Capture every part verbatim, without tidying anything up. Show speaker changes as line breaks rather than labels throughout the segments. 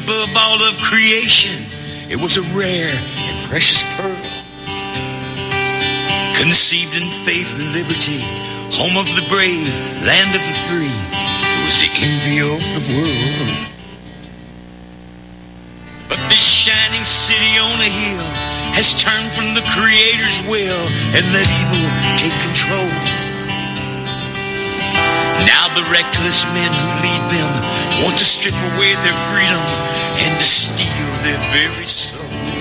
above all of creation. It was a rare and precious pearl, conceived in faith and liberty, home of the brave, land of the free. It was the envy of the world. But this shining city on a hill has turned from the Creator's will and let evil take control. Now the reckless men who lead them want to strip away their freedom and to steal their very soul.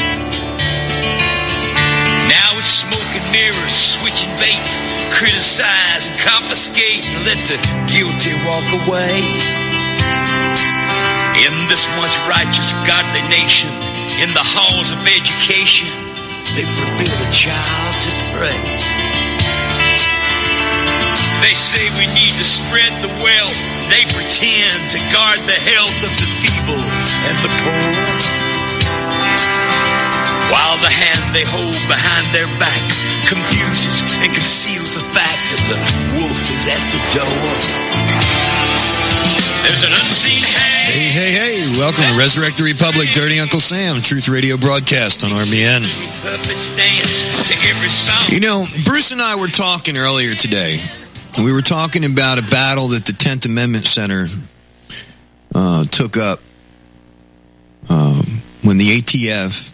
Now it's smoke and mirrors, switching bait, criticize and confiscate and let the guilty walk away. In this once righteous, godly nation, in the halls of education, they forbid a child to pray. They say we need to spread the wealth. They pretend to guard the health of the feeble and the poor, while the hand they hold behind their back confuses and conceals the fact that the wolf is at the door. There's an unseen hand.
Hey, hey, hey. Welcome to Resurrect the Republic, Dirty Uncle Sam, Truth Radio broadcast on R B N. You know, Bruce and I were talking earlier today. We were talking about a battle that the tenth Amendment Center uh, took up um, when the A T F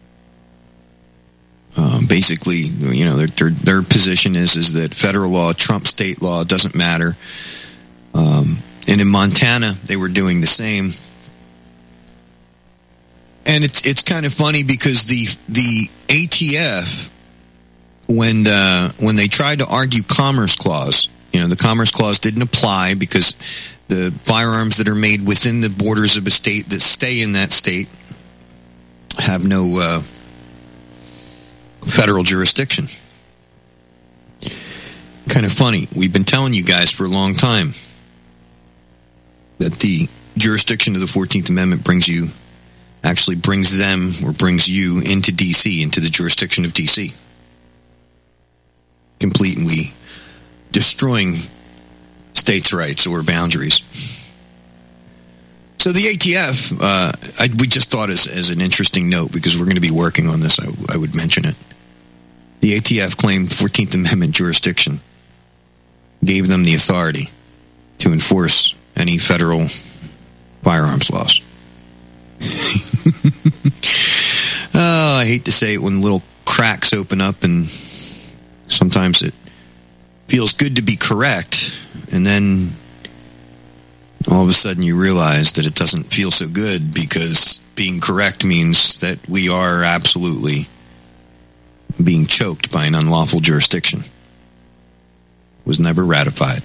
uh, basically, you know, their, their their position is is that federal law trumps state law, doesn't matter. Um, and in Montana, they were doing the same. And it's it's kind of funny because the the A T F, when uh, when they tried to argue Commerce Clause, you know, the Commerce Clause didn't apply because the firearms that are made within the borders of a state that stay in that state have no uh, federal jurisdiction. Kind of funny. We've been telling you guys for a long time that the jurisdiction of the fourteenth Amendment brings you, actually brings them or brings you into D C, into the jurisdiction of D C. Completely destroying states' rights or boundaries. So the A T F, uh, I, we just thought as, as an interesting note, because we're going to be working on this, I, I would mention it. The A T F claimed fourteenth Amendment jurisdiction, gave them the authority to enforce any federal firearms laws. Oh, I hate to say it when little cracks open up and sometimes it feels good to be correct, and then all of a sudden you realize that it doesn't feel so good because being correct means that we are absolutely being choked by an unlawful jurisdiction. It was never ratified.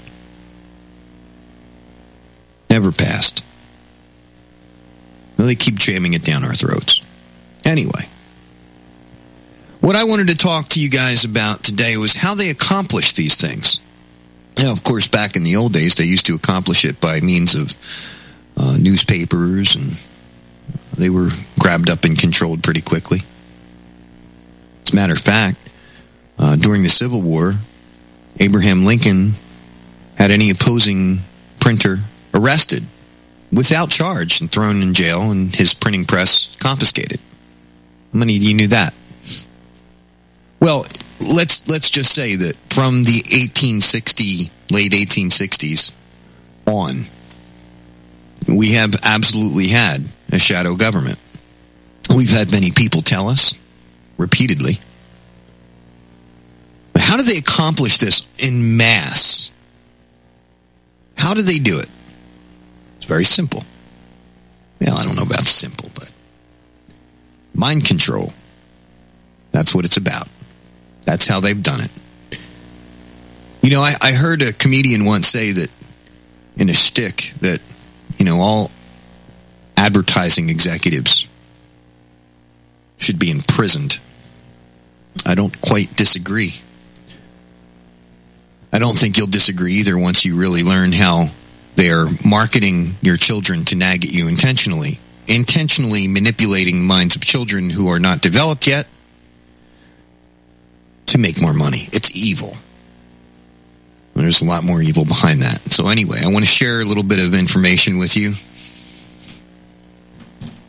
Never passed. Well, they keep jamming it down our throats. Anyway, what I wanted to talk to you guys about today was how they accomplish these things. Now, of course, back in the old days, they used to accomplish it by means of uh, newspapers, and they were grabbed up and controlled pretty quickly. As a matter of fact, uh, during the Civil War, Abraham Lincoln had any opposing printer arrested without charge and thrown in jail, and his printing press confiscated. How many of you knew that? Well, let's let's just say that from the eighteen sixty, late eighteen sixties on, we have absolutely had a shadow government. We've had many people tell us repeatedly. But how do they accomplish this in mass? How do they do it? It's very simple. Well, I don't know about simple, but mind control. That's what it's about. That's how they've done it. You know, I, I heard a comedian once say that in a shtick that, you know, all advertising executives should be imprisoned. I don't quite disagree. I don't think you'll disagree either once you really learn how they're marketing your children to nag at you intentionally, intentionally manipulating minds of children who are not developed yet to make more money. It's evil. There's a lot more evil behind that. So anyway, I want to share a little bit of information with you.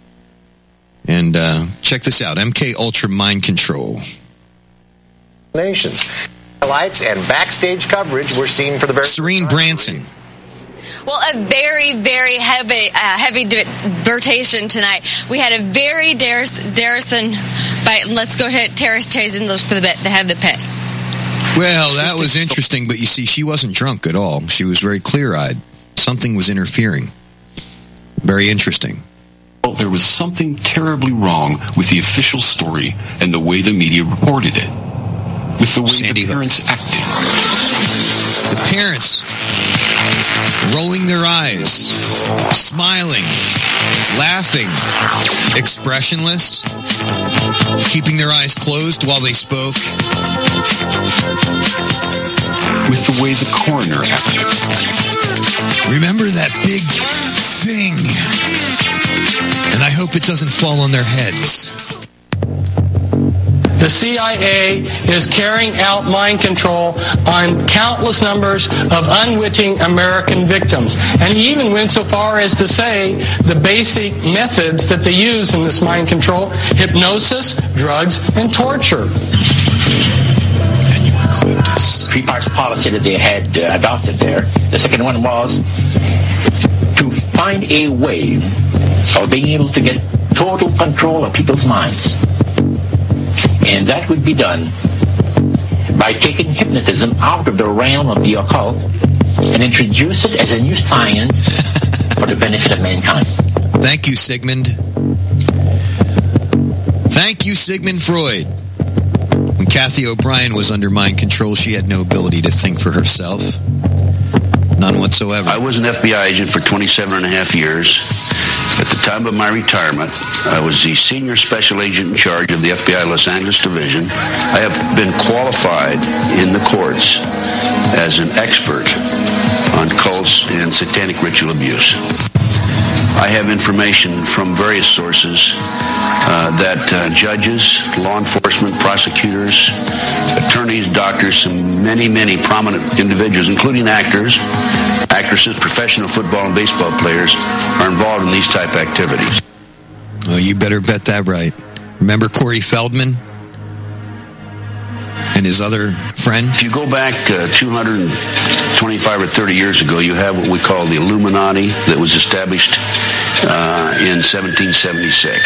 And uh, check this out, M K Ultra Mind Control.
Nations. Highlights and backstage coverage we're seeing for the very
Serene Branson.
Well, a very, very heavy, uh, heavy debatation tonight. We had a very Darrison, but let's go to Terrace chasing those for the bit, the head of the pit.
Well, that was interesting, but you see, she wasn't drunk at all. She was very clear-eyed. Something was interfering. Very interesting.
Well, there was something terribly wrong with the official story and the way the media reported it. With the way
Sandy
the parents
Hook.
acted.
The parents rolling their eyes, smiling, laughing, expressionless, keeping their eyes closed while they spoke.
With the way the coroner acted.
Remember that big thing, and I hope it doesn't fall on their heads.
The C I A is carrying out mind control on countless numbers of unwitting American victims. And he even went so far as to say the basic methods that they use in this mind control: hypnosis, drugs, and torture.
And you equipped us.
Three parts policy that they had uh, adopted there. The second one was to find a way of being able to get total control of people's minds. And that would be done by taking hypnotism out of the realm of the occult and introduce it as a new science for the benefit of mankind.
Thank you, Sigmund. Thank you, Sigmund Freud. When Kathy O'Brien was under mind control, she had no ability to think for herself. None whatsoever.
I was an F B I agent for twenty-seven and a half years. At the time of my retirement, I was the senior special agent in charge of the F B I Los Angeles Division. I have been qualified in the courts as an expert on cults and satanic ritual abuse. I have information from various sources uh, that uh, judges, law enforcement, prosecutors, attorneys, doctors, and many, many prominent individuals, including actors, actresses, professional football and baseball players, are involved in these type activities.
Oh, you better bet that right. Remember Corey Feldman and his other friend?
If you go back uh, two hundred twenty-five or thirty years ago, you have what we call the Illuminati that was established uh, in seventeen seventy-six.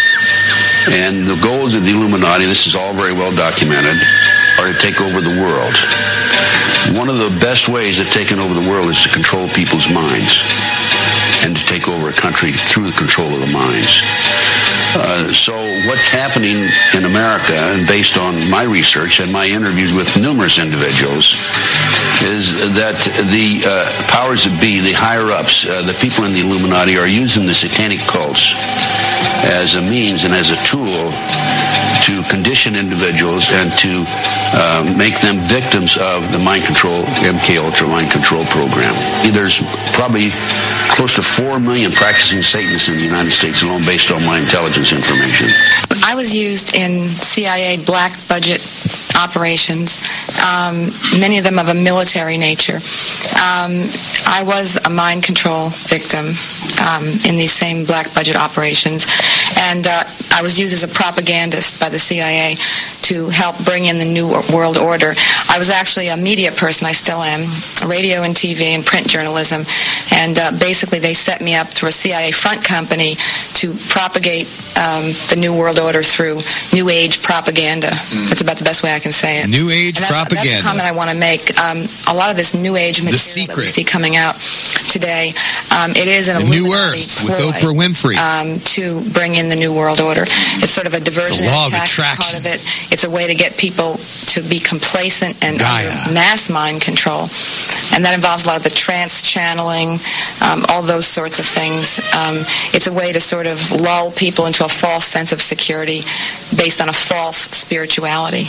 And the goals of the Illuminati, this is all very well documented, are to take over the world. One of the best ways of taking over the world is to control people's minds and to take over a country through the control of the minds. Uh, so what's happening in America, and based on my research and my interviews with numerous individuals, is that the uh, powers that be, the higher-ups, uh, the people in the Illuminati, are using the satanic cults as a means and as a tool to condition individuals and to uh, make them victims of the mind control, M K Ultra mind control program. There's probably close to four million practicing Satanists in the United States alone, based on my intelligence information.
I was used in C I A black budget operations, um, many of them of a military nature. Um, I was a mind control victim um, in these same black budget operations, and uh, I was used as a propagandist by the C I A to help bring in the New World Order. I was actually a media person, I still am, radio and T V and print journalism, and uh, basically they set me up through a C I A front company to propagate um, the New World Order through New Age propaganda. Mm. That's about the best way I can say it.
New Age
that's,
propaganda.
That's a comment I want to make. Um, a lot of this New Age material that we see coming out today, um, it is an
the New Earth with Oprah Winfrey
um, to bring in the New World Order. It's sort of a diversion
the law of
attack
attraction.
Part of it. It's a way to get people to be complacent and under mass mind control, and that involves a lot of the trance channeling, um, all those sorts of things. Um, it's a way to sort of lull people into a false sense of security based on a false spirituality.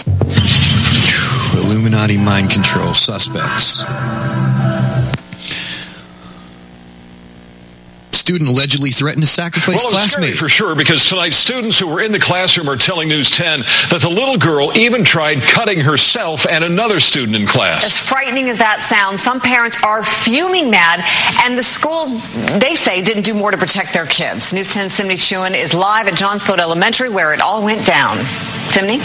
Illuminati mind control suspects. student allegedly threatened to sacrifice
well, it's scary
classmate.
for sure, because tonight students who were in the classroom are telling News ten that the little girl even tried cutting herself and another student in class.
As frightening as that sounds, some parents are fuming mad, and the school, they say, didn't do more to protect their kids. News ten's Simney Chuen is live at John Sloat Elementary, where it all went down. Simney?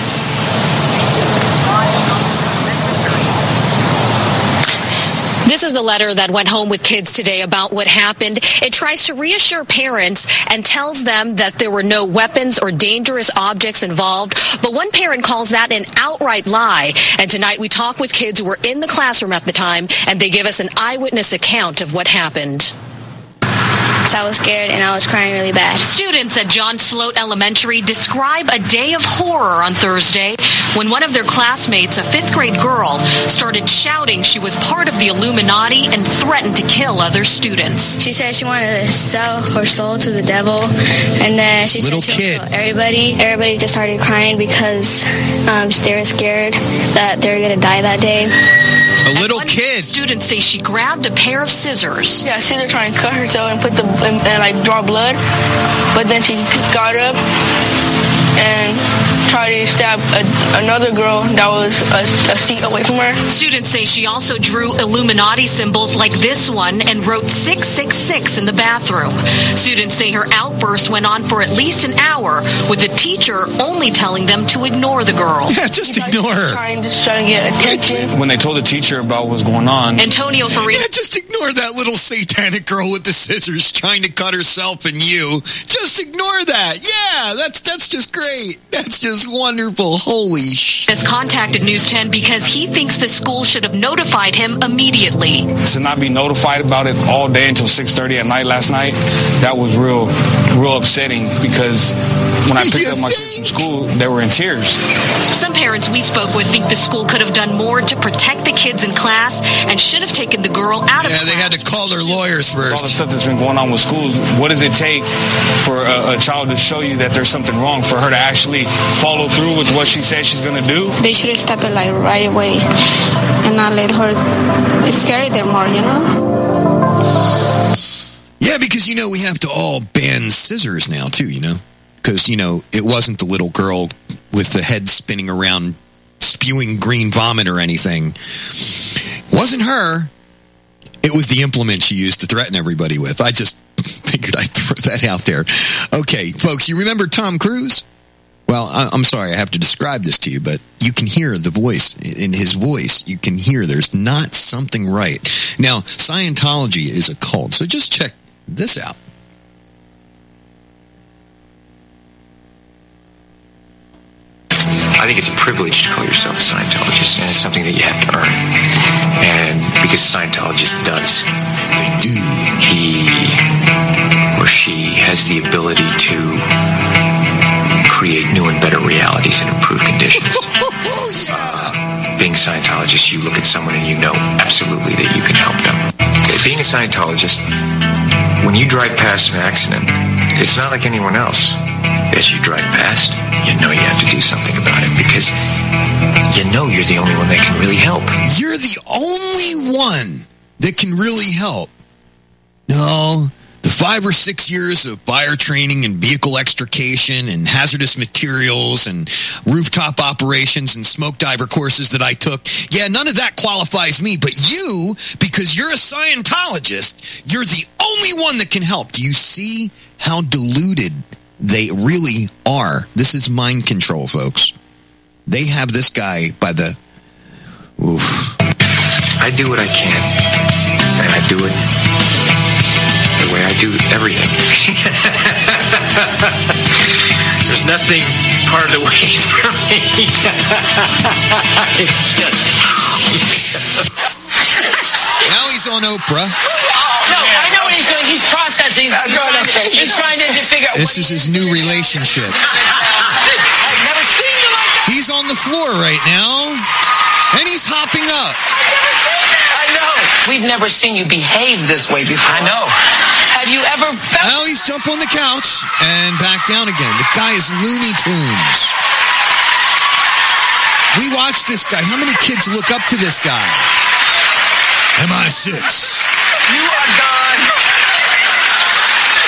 This is a letter that went home with kids today about what happened. It tries to reassure parents and tells them that there were no weapons or dangerous objects involved. But one parent calls that an outright lie. And tonight we talk with kids who were in the classroom at the time, and they give us an eyewitness account of what happened.
So I was scared and I was crying really bad.
Students at John Sloat Elementary describe a day of horror on Thursday when one of their classmates, a fifth grade girl, started shouting she was part of the Illuminati and threatened to kill other students.
She said she wanted to sell her soul to the devil, and then she
Little
said she
kid.
would kill everybody. Everybody just started crying because um, they were scared that they were going to die that day.
A little
One
kid.
Students say she grabbed a pair of scissors.
Yeah, I seen her trying to cut herself and put the and, and like draw blood, but then she got up and tried to stab a, another girl that was a, a seat away from her.
Students say she also drew Illuminati symbols like this one and wrote six six six in the bathroom. Students say her outburst went on for at least an hour, with the teacher only telling them to ignore the girl.
Yeah, just ignore her.
Trying, just trying to get attention.
When they told the teacher about what's going on,
Antonio Farina.
Yeah, just ignore that little satanic girl with the scissors trying to cut herself and you. Just ignore that. Yeah, that's that's just great. That's just wonderful. Holy shit.
Has contacted News ten because he thinks the school should have notified him immediately.
to not be notified about it all day until six thirty at night last night, that was real, real upsetting, because when I picked up my kids from school, they were in tears.
Some parents we spoke with think the school could have done more to protect the kids in class and should have taken the girl out of
Yeah,
class.
they had to call their lawyers first.
All the stuff that's been going on with schools, what does it take for a, a child to show you that there's something wrong, for her to actually follow through with what she said she's going to do?
They should have stepped it like right away and not let her scare them more, you know?
Yeah, because, you know, we have to all ban scissors now, too, you know? Because, you know, it wasn't the little girl with the head spinning around spewing green vomit or anything. It wasn't her. It was the implement she used to threaten everybody with. I just figured I'd throw that out there. Okay, folks, you remember Tom Cruise? Well, I, I'm sorry, I have to describe this to you, but you can hear the voice. In his voice, you can hear there's not something right. Now, Scientology is a cult, so just check this out.
I think it's a privilege to call yourself a Scientologist, and it's something that you have to earn. And because a Scientologist does.
They do.
He or she has the ability to create new and better realities and improve conditions. uh, being a Scientologist, you look at someone and you know absolutely that you can help them. Being a Scientologist, when you drive past an accident, it's not like anyone else. As you drive past, you know you have to do something about it, because you know you're the only one that can really help.
You're the only one that can really help. No, the five or six years of buyer training and vehicle extrication and hazardous materials and rooftop operations and smoke diver courses that I took, yeah, none of that qualifies me. But you, because you're a Scientologist, you're the only one that can help. Do you see how deluded they really are? This is mind control, folks. They have this guy by the... Oof.
I do what I can, and I do it the way I do everything. There's nothing part of the way from me. It's just...
Now he's on Oprah.
No, I know what he's doing. He's processing. He's trying to figure out.
This is his new relationship.
I've never seen you like that.
He's on the floor right now, and he's hopping up.
I know. We've never seen you behave this way before. I know. Have you ever...
Now he's jumped on the couch and back down again. The guy is Looney Tunes. We watch this guy. How many kids look up to this guy? M I six.
You are gone.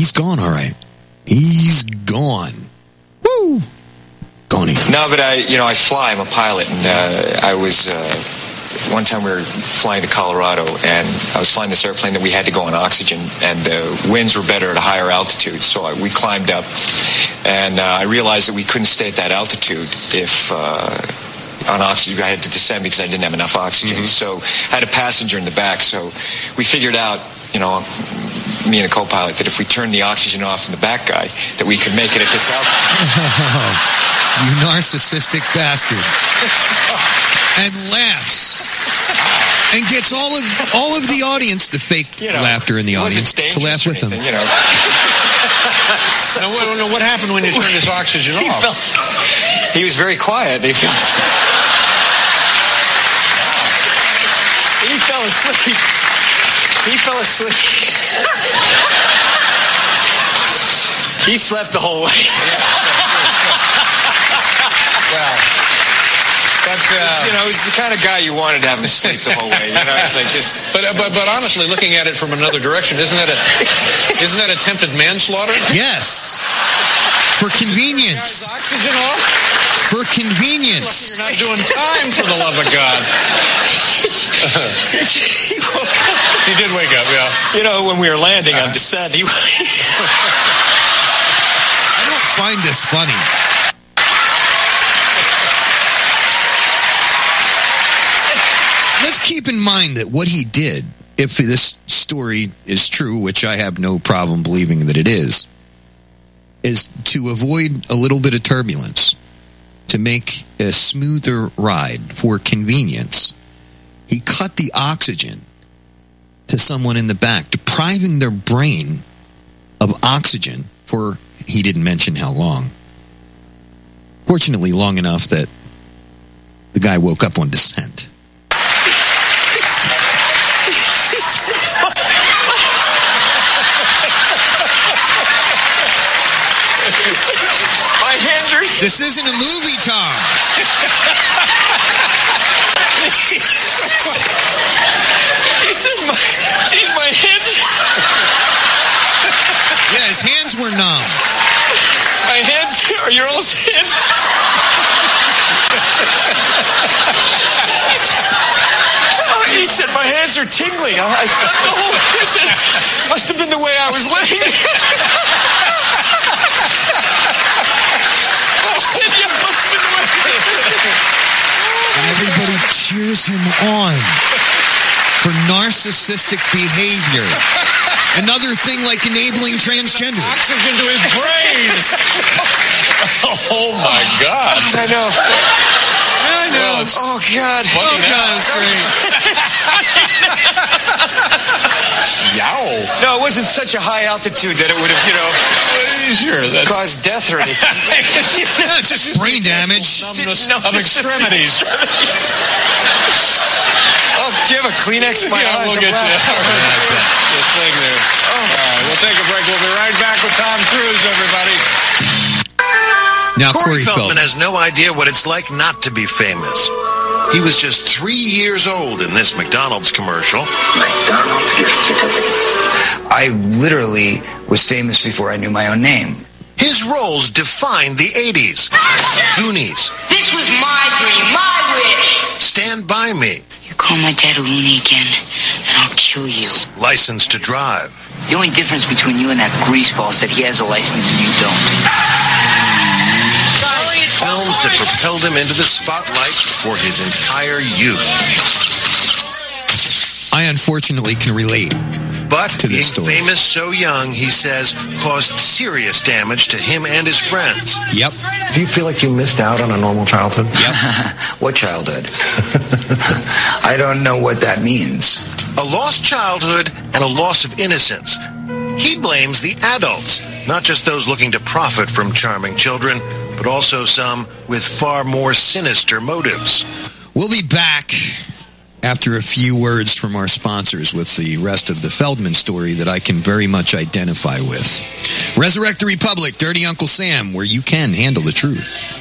he's gone, all right. He's gone. Woo! Gone.
No, but I, you know, I fly. I'm a pilot, and uh, I was... Uh, one time we were flying to Colorado, and I was flying this airplane that we had to go on oxygen, and the winds were better at a higher altitude, so I, we climbed up, and uh, I realized that we couldn't stay at that altitude if uh, on oxygen. I had to descend because I didn't have enough oxygen. Mm-hmm. So I had a passenger in the back, so we figured out, you know, me and the co-pilot, that if we turned the oxygen off in the back guy, that we could make it at this altitude.
You narcissistic bastard. And laughs. And gets all of all of the audience, the fake you know, laughter in the audience, to laugh with him.
You know.
So, what, what happened when you turned his oxygen
he
off?
Felt, he was very quiet. He felt. He fell asleep. He fell asleep. He slept the whole way.
Well. But, uh,
you know, he's the kind of guy you wanted to have him sleep the whole way. You know, it's like just.
But, but but honestly, looking at it from another direction, isn't that a isn't that attempted manslaughter?
Yes. For convenience.
Oxygen off.
For convenience.
You're not doing time, for the love of God.
He woke up.
He did wake up, yeah.
You know, when we were landing on descent, he.
I don't find this funny. Let's keep in mind that what he did, if this story is true, which I have no problem believing that it is, is to avoid a little bit of turbulence, to make a smoother ride for convenience. He cut the oxygen to someone in the back, depriving their brain of oxygen for, he didn't mention how long. Fortunately, long enough that the guy woke up on descent.
My hands are...
This isn't a movie, Tom.
He said, my, geez, my hands...
Yeah, his hands were numb.
My hands are your old hands. Oh, he said, my hands are tingling. I said, no. He said, must have been the way I was laying.
And everybody cheers him on for narcissistic behavior. Another thing like enabling transgender.
Oxygen to his brains. Oh, my God.
I know.
I know.
Well, oh, God.
Oh, God, it was great.
Yow. No, it wasn't such a high altitude that it would have, you know,
sure, that's...
caused death or anything.
Yeah, just brain damage.
Numbness no, of extremities.
Oh, do you have a Kleenex in my
yeah,
eyes?
We'll get you that. All right, the thing there. Oh. All right, we'll take a break. We'll be right back with Tom Cruise, everybody.
Now,
Corey,
Corey
Feldman
Feldman
has no idea what it's like not to be famous. He was just three years old in this McDonald's commercial.
McDonald's gift certificates. I literally was famous before I knew my own name.
His roles defined the eighties. Goonies.
This was my dream, my wish.
Stand By Me.
You call my dad a loony again, and I'll kill you.
License to Drive.
The only difference between you and that greaseball is that he has a license and you don't.
Films that propelled him into the spotlight for his entire youth.
I unfortunately can relate.
But
to
being
this story.
famous so young, he says, caused serious damage to him and his friends.
Yep.
Do you feel like you missed out on a normal childhood?
Yep. What childhood? I don't know what that means.
A lost childhood and a loss of innocence. He blames the adults, not just those looking to profit from charming children, but also some with far more sinister motives.
We'll be back after a few words from our sponsors with the rest of the Feldman story that I can very much identify with. Resurrect the Republic, Dirty Uncle Sam, where you can handle the truth.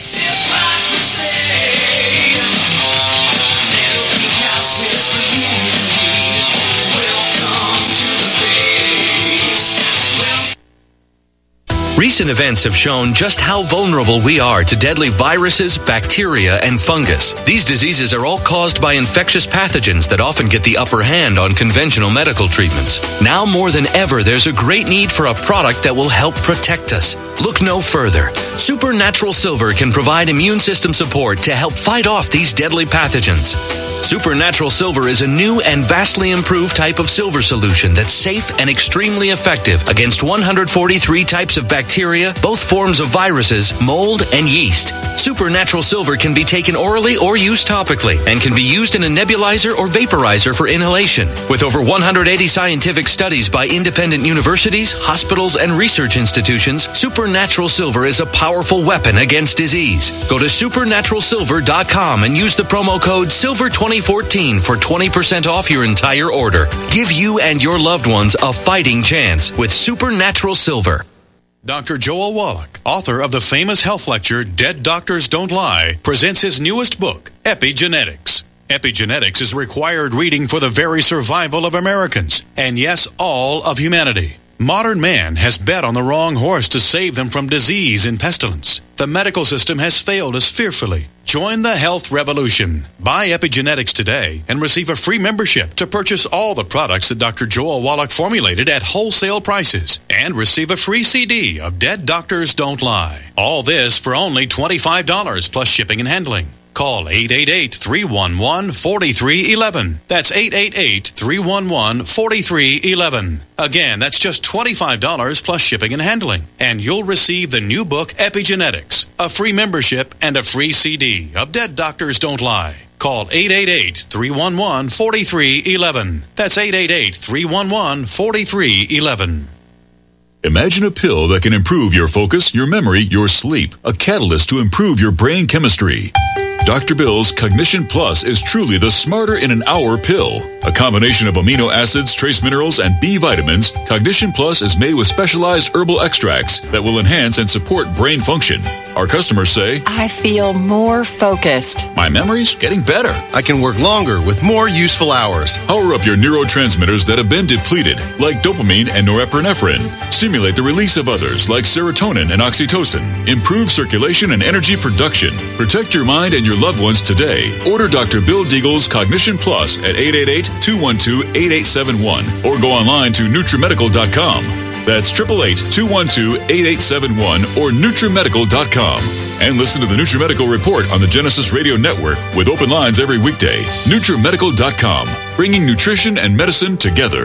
Recent events have shown just how vulnerable we are to deadly viruses, bacteria, and fungus. These diseases are all caused by infectious pathogens that often get the upper hand on conventional medical treatments. Now more than ever, there's a great need for a product that will help protect us. Look no further. Supernatural Silver can provide immune system support to help fight off these deadly pathogens. Supernatural Silver is a new and vastly improved type of silver solution that's safe and extremely effective against one hundred forty-three types of bacteria, both forms of viruses, mold, and yeast. Supernatural Silver can be taken orally or used topically and can be used in a nebulizer or vaporizer for inhalation. With over one hundred eighty scientific studies by independent universities, hospitals, and research institutions, Supernatural Silver is a powerful weapon against disease. Go to supernatural silver dot com and use the promo code silver twenty fourteen for twenty percent off your entire order. Give you and your loved ones a fighting chance with Supernatural Silver.
Doctor Joel Wallach, author of the famous health lecture Dead Doctors Don't Lie, presents his newest book, Epigenetics. Epigenetics is required reading for the very survival of Americans, and yes, all of humanity. Modern man has bet on the wrong horse to save them from disease and pestilence. The medical system has failed us fearfully. Join the health revolution. Buy Epigenetics today and receive a free membership to purchase all the products that Doctor Joel Wallach formulated at wholesale prices and receive a free C D of Dead Doctors Don't Lie. All this for only twenty-five dollars plus shipping and handling. Call eight eight eight, three one one, four three one one. That's eight eight eight, three one one, four three one one. Again, that's just twenty-five dollars plus shipping and handling. And you'll receive the new book, Epigenetics, a free membership, and a free C D of Dead Doctors Don't Lie. Call eight eight eight, three one one, four three one one. That's eight eight eight, three one one, four three one one.
Imagine a pill that can improve your focus, your memory, your sleep. A catalyst to improve your brain chemistry. Doctor Bill's Cognition Plus is truly the smarter in an hour pill. A combination of amino acids, trace minerals, and B vitamins, Cognition Plus is made with specialized herbal extracts that will enhance and support brain function. Our customers say,
I feel more focused.
My memory's getting better.
I can work longer with more useful hours.
Power up your neurotransmitters that have been depleted, like dopamine and norepinephrine. Stimulate the release of others, like serotonin and oxytocin. Improve circulation and energy production. Protect your mind and your loved ones today. Order Doctor Bill Deagle's Cognition Plus at eight eight eight, two one two, eight eight seven one or go online to Nutrimedical dot com. That's eight eight eight, two one two, eight eight seven one or Nutrimedical dot com. And listen to the Nutrimedical Report on the Genesis Radio Network with open lines every weekday. Nutrimedical dot com, bringing nutrition and medicine together.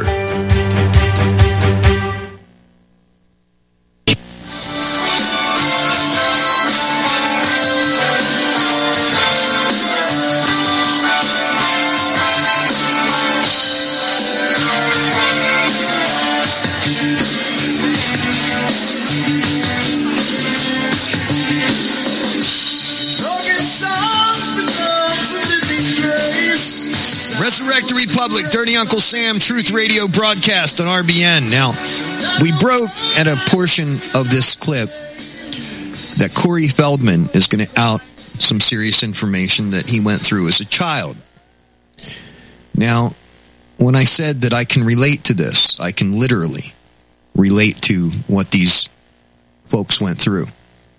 Resurrect the Republic, Dirty Uncle Sam, Truth Radio broadcast on R B N. Now, we broke at a portion of this clip that Corey Feldman is going to out some serious information that he went through as a child. Now, when I said that I can relate to this, I can literally relate to what these folks went through.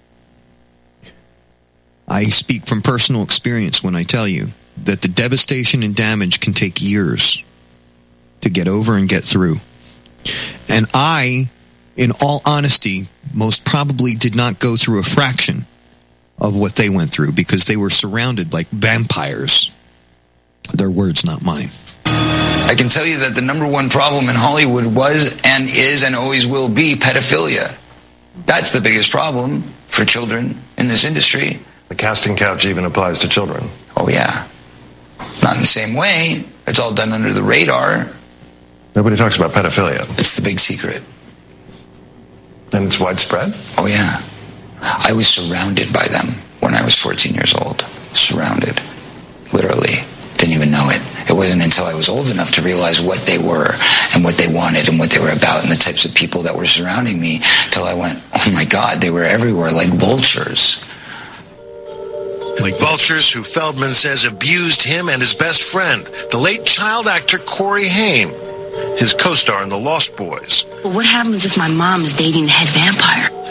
I speak from personal experience when I tell you that the devastation and damage can take years to get over and get through. And I, in all honesty, most probably did not go through a fraction of what they went through because they were surrounded like vampires. Their words, not mine.
I can tell you that the number one problem in Hollywood was and is and always will be pedophilia. That's the biggest problem for children in this industry.
The casting couch even applies to children.
Oh, yeah. Not in the same way. It's all done under the radar.
Nobody talks about pedophilia.
It's the big secret.
And it's widespread?
Oh, yeah. I was surrounded by them when I was fourteen years old. Surrounded. Literally. Didn't even know it. It wasn't until I was old enough to realize what they were and what they wanted and what they were about and the types of people that were surrounding me till I went, oh my God, they were everywhere like vultures.
Like vultures who Feldman says abused him and his best friend, the late child actor Corey Haim, his co-star in The Lost Boys.
Well, what happens if my mom is dating the head vampire?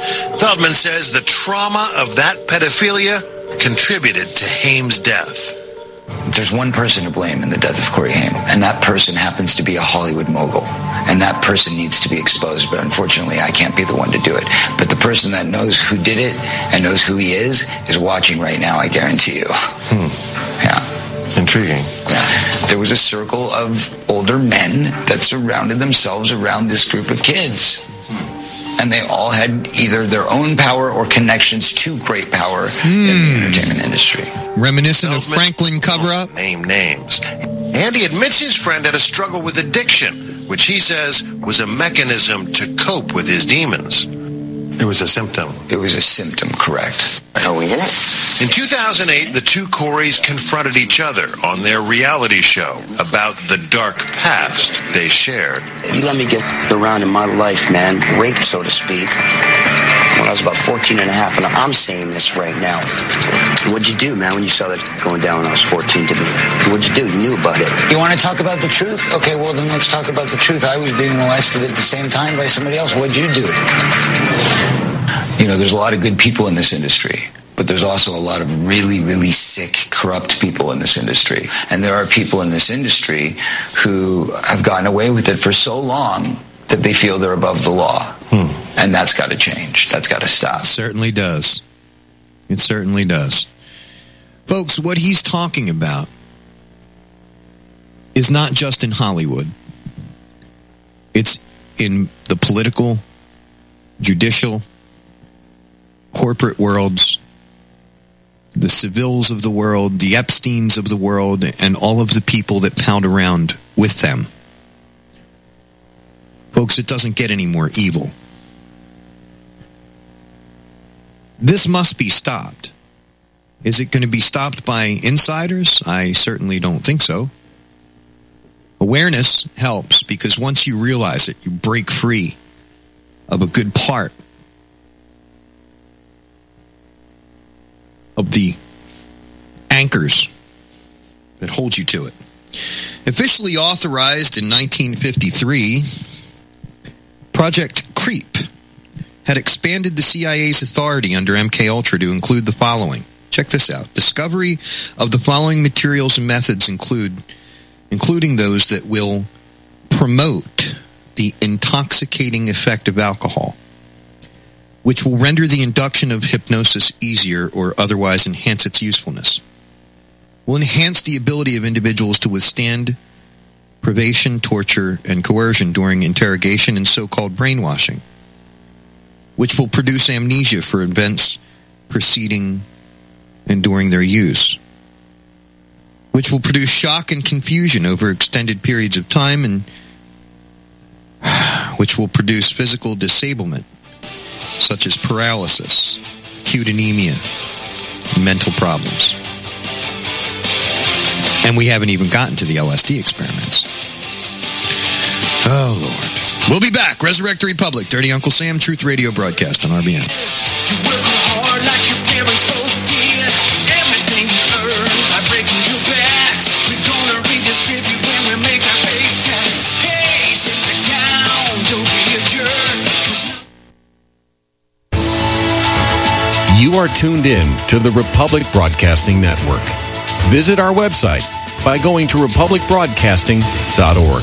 Feldman says the trauma of that pedophilia contributed to Haim's death.
There's one person to blame in the death of Corey Haim, and that person happens to be a Hollywood mogul. And that person needs to be exposed, but unfortunately I can't be the one to do it. But the person that knows who did it and knows who he is is watching right now, I guarantee you.
Hmm.
Yeah.
Intriguing.
Yeah. There was a circle of older men that surrounded themselves around this group of kids. And they all had either their own power or connections to great power mm. in the entertainment industry.
Reminiscent of Franklin cover-up?
Name names. And he admits his friend had a struggle with addiction, which he says was a mechanism to cope with his demons. It was a symptom.
It was a symptom, correct.
Are we in it? In two thousand eight, the two Coreys confronted each other on their reality show about the dark past they shared.
You let me get around in my life, man, raped, so to speak, when I was about fourteen and a half, and I'm saying this right now. What'd you do, man, when you saw that going down when I was fourteen to me? What'd you do? You knew about it.
You want to talk about the truth? Okay, well, then let's talk about the truth. I was being molested at the same time by somebody else. What'd you do? You know, there's a lot of good people in this industry, but there's also a lot of really, really sick, corrupt people in this industry. And there are people in this industry who have gotten away with it for so long that they feel they're above the law. Hmm. And that's got to change. That's got to stop.
It certainly does. It certainly does. Folks, what he's talking about is not just in Hollywood. It's in the political, judicial, corporate worlds, the Sevilles of the world, the Epsteins of the world, and all of the people that pound around with them. Folks, it doesn't get any more evil. This must be stopped. Is it going to be stopped by insiders? I certainly don't think so. Awareness helps, because once you realize it, you break free of a good part of the anchors that hold you to it. Officially authorized in nineteen fifty-three, Project CREEP had expanded the C I A's authority under M K Ultra to include the following. Check this out. Discovery of the following materials and methods include, including those that will promote the intoxicating effect of alcohol, which will render the induction of hypnosis easier or otherwise enhance its usefulness. Will enhance the ability of individuals to withstand privation, torture, and coercion during interrogation and so-called brainwashing, which will produce amnesia for events preceding and during their use, which will produce shock and confusion over extended periods of time, and which will produce physical disablement, such as paralysis, acute anemia, mental problems. And we haven't even gotten to the L S D experiments. Oh, Lord. We'll be back. Resurrect the Republic. Dirty Uncle Sam, Truth Radio broadcast on R B N.
You work hard like your parents both did. Everything you earn by breaking your backs. We're gonna redistribute when we make our pay tax. Hey, sit back down. Don't be a jerk.
You are tuned in to the Republic Broadcasting Network. Visit our website by going to republic broadcasting dot org.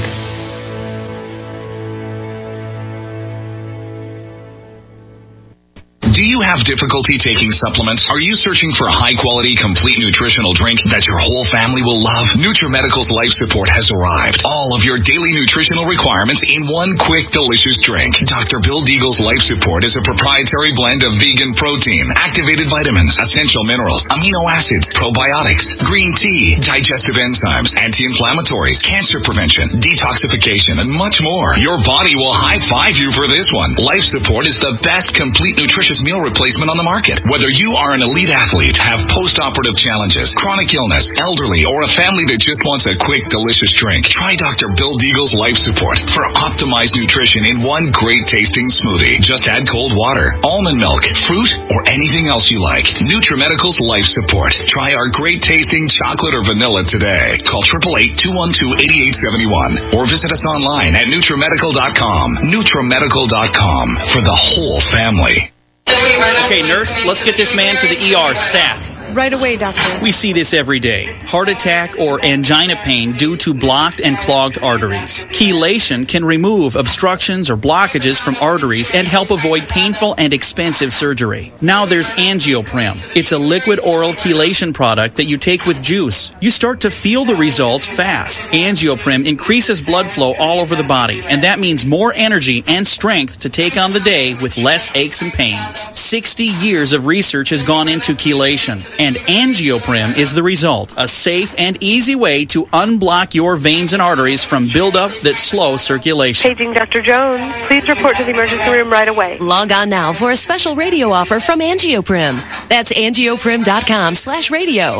Do you have difficulty taking supplements? Are you searching for a high-quality, complete nutritional drink that your whole family will love? NutriMedical's Life Support has arrived. All of your daily nutritional requirements in one quick, delicious drink. Doctor Bill Deagle's Life Support is a proprietary blend of vegan protein, activated vitamins, essential minerals, amino acids, probiotics, green tea, digestive enzymes, anti-inflammatories, cancer prevention, detoxification, and much more. Your body will high-five you for this one. Life Support is the best complete nutritious meal replacement on the market. Whether you are an elite athlete, have post-operative challenges, chronic illness, elderly, or a family that just wants a quick, delicious drink, try Doctor Bill Deagle's Life Support for optimized nutrition in one great tasting smoothie. Just add cold water, almond milk, fruit, or anything else you like. NutriMedical's Life Support. Try our great tasting chocolate or vanilla today. Call eight eight eight, two one two, eight eight seven one or visit us online at NutriMedical dot com. NutriMedical dot com for the whole family.
Okay, nurse, let's get this man to the E R stat.
Right away, doctor.
We see this every day. Heart attack or angina pain due to blocked and clogged arteries. Chelation can remove obstructions or blockages from arteries and help avoid painful and expensive surgery. Now there's Angioprim. It's a liquid oral chelation product that you take with juice. You start to feel the results fast. Angioprim increases blood flow all over the body, and that means more energy and strength to take on the day with less aches and pains. sixty years of research has gone into chelation. And Angioprim is the result, a safe and easy way to unblock your veins and arteries from buildup that slow circulation.
Paging Doctor Jones. Please report to the emergency room right away.
Log on now for a special radio offer from Angioprim. That's angioprim.com slash radio.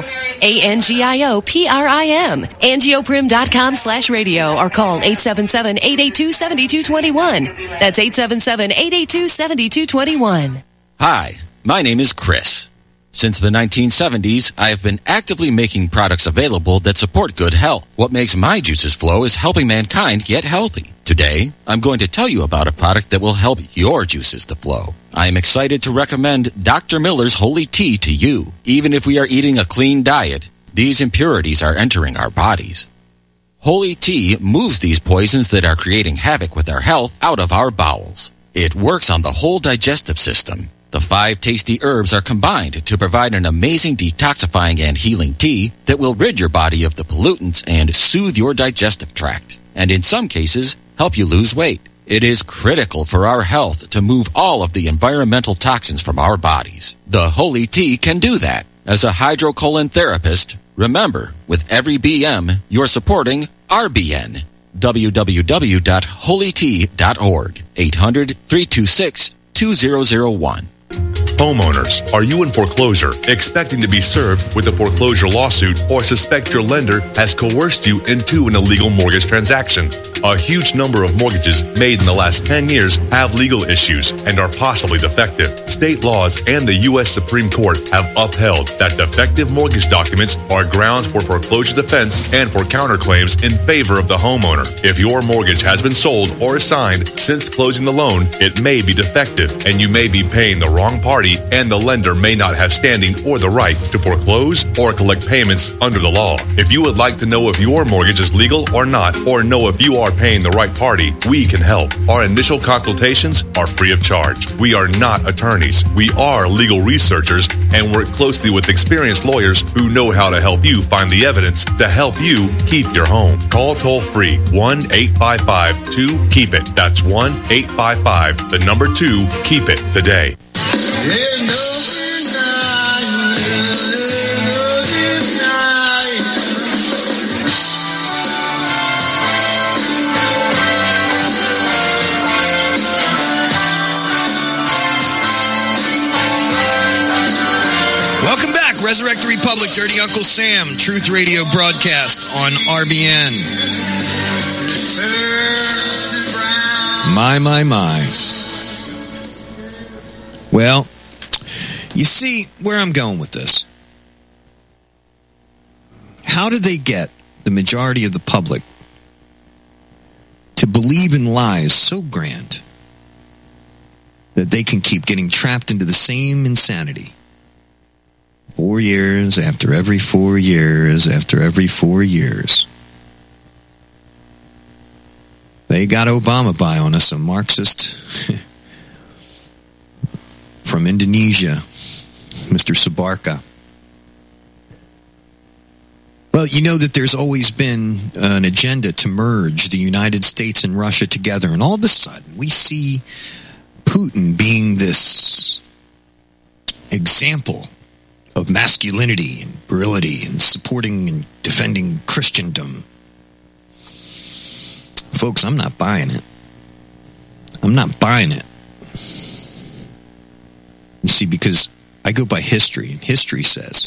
A-N-G-I-O-P-R-I-M. Angioprim.com slash radio or call eight seven seven, eight eight two, seven two two one. That's eight seven seven, eight eight two, seven two two one.
Hi, my name is Chris. Since the nineteen seventies, I have been actively making products available that support good health. What makes my juices flow is helping mankind get healthy. Today, I'm going to tell you about a product that will help your juices to flow. I am excited to recommend Doctor Miller's Holy Tea to you. Even if we are eating a clean diet, these impurities are entering our bodies. Holy Tea moves these poisons that are creating havoc with our health out of our bowels. It works on the whole digestive system. The five tasty herbs are combined to provide an amazing detoxifying and healing tea that will rid your body of the pollutants and soothe your digestive tract, and in some cases, help you lose weight. It is critical for our health to move all of the environmental toxins from our bodies. The Holy Tea can do that. As a hydrocolon therapist, remember, with every B M, you're supporting R B N. w w w dot holy tea dot org. eight hundred, three two six, two zero zero one.
Homeowners, are you in foreclosure, expecting to be served with a foreclosure lawsuit, or suspect your lender has coerced you into an illegal mortgage transaction? A huge number of mortgages made in the last ten years have legal issues and are possibly defective. State laws and the U S Supreme Court have upheld that defective mortgage documents are grounds for foreclosure defense and for counterclaims in favor of the homeowner. If your mortgage has been sold or assigned since closing the loan, it may be defective, and you may be paying the wrong party, and the lender may not have standing or the right to foreclose or collect payments under the law. If you would like to know if your mortgage is legal or not, or know if you are paying the right party, we can help. Our initial consultations are free of charge. We are not attorneys. We are legal researchers and work closely with experienced lawyers who know how to help you find the evidence to help you keep your home. Call toll free one eight five five two keep it. That's one eight five five the number two keep it today.
Welcome back, Resurrect the Republic, Dirty Uncle Sam, Truth Radio broadcast on R B N. My, my, my. Well, you see where I'm going with this. How do they get the majority of the public to believe in lies so grand that they can keep getting trapped into the same insanity? Four years after every four years after every four years. They got Obama by on us, a Marxist from Indonesia, Mister Sabarka. Well, you know that there's always been an agenda to merge the United States and Russia together, and all of a sudden we see Putin being this example of masculinity and virility and supporting and defending Christendom. Folks, I'm not buying it. I'm not buying it. You see, because I go by history, and history says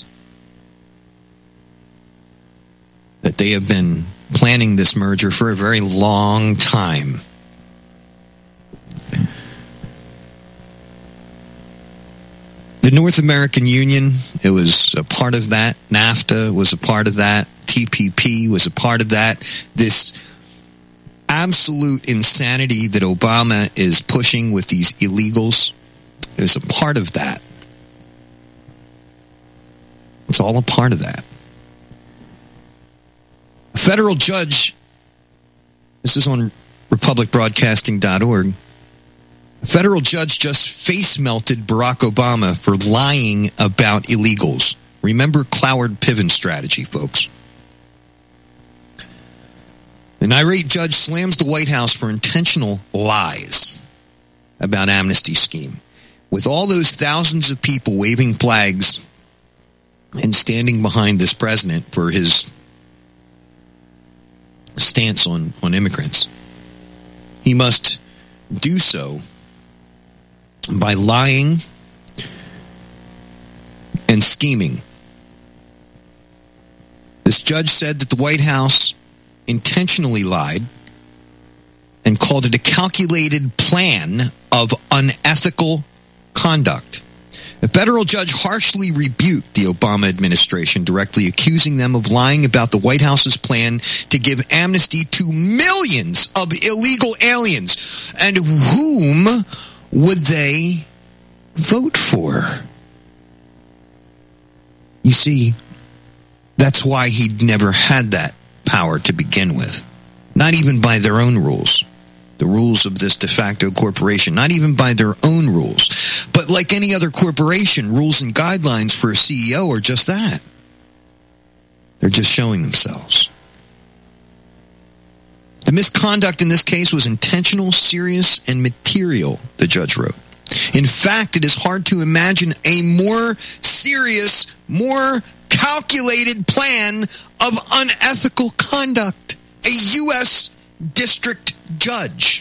that they have been planning this merger for a very long time. The North American Union, it was a part of that. NAFTA was a part of that. T P P was a part of that. This absolute insanity that Obama is pushing with these illegals is a part of that. It's all a part of that. A federal judge, this is on republic broadcasting dot org, a federal judge just face-melted Barack Obama for lying about illegals. Remember Cloward Piven strategy, folks. An irate judge slams the White House for intentional lies about amnesty scheme. With all those thousands of people waving flags and standing behind this president for his stance on, on immigrants, he must do so by lying and scheming. This judge said that the White House intentionally lied and called it a calculated plan of unethical conduct. A federal judge harshly rebuked the Obama administration, directly accusing them of lying about the White House's plan to give amnesty to millions of illegal aliens. And whom would they vote for? You see, that's why he'd never had that power to begin with. Not even by their own rules. The rules of this de facto corporation. Not even by their own rules. But like any other corporation, rules and guidelines for a C E O are just that. They're just showing themselves. The misconduct in this case was intentional, serious, and material, the judge wrote. In fact, it is hard to imagine a more serious, more calculated plan of unethical conduct. A U S district judge.